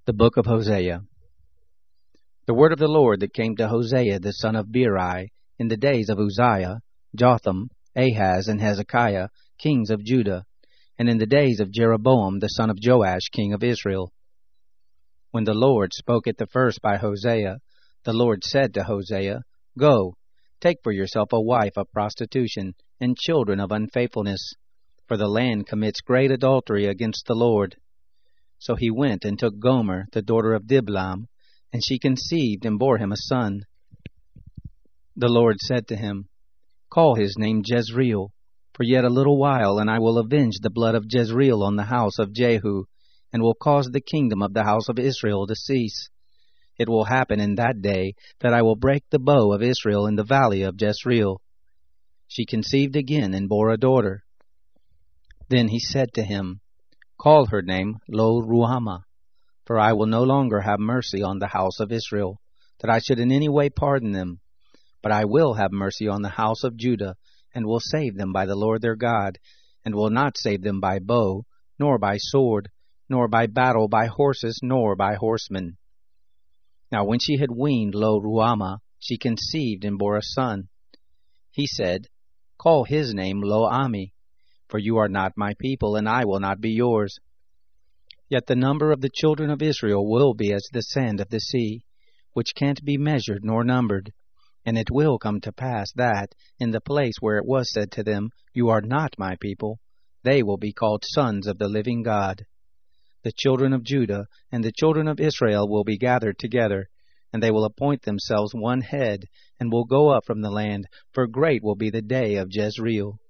The book of Hosea. The word of the Lord that came to Hosea the son of Beeri in the days of Uzziah, Jotham, Ahaz, and Hezekiah, kings of Judah, and in the days of Jeroboam the son of Joash, king of Israel. When the Lord spoke at the first by Hosea, the Lord said to Hosea, Go, take for yourself a wife of prostitution, and children of unfaithfulness, for the land commits great adultery against the Lord. So he went and took Gomer, the daughter of Diblaim, and she conceived and bore him a son. The Lord said to him, Call his name Jezreel, for yet a little while, and I will avenge the blood of Jezreel on the house of Jehu, and will cause the kingdom of the house of Israel to cease. It will happen in that day that I will break the bow of Israel in the valley of Jezreel. She conceived again and bore a daughter. Then he said to him, Call her name Lo-ruhamah, for I will no longer have mercy on the house of Israel, that I should in any way pardon them. But I will have mercy on the house of Judah, and will save them by the Lord their God, and will not save them by bow, nor by sword, nor by battle, by horses, nor by horsemen. Now when she had weaned Lo-ruhamah, she conceived and bore a son. He said, Call his name Lo-ammi, for you are not my people, and I will not be yours. Yet the number of the children of Israel will be as the sand of the sea, which can't be measured nor numbered. And it will come to pass that, in the place where it was said to them, You are not my people, they will be called sons of the living God. The children of Judah and the children of Israel will be gathered together, and they will appoint themselves one head, and will go up from the land, for great will be the day of Jezreel.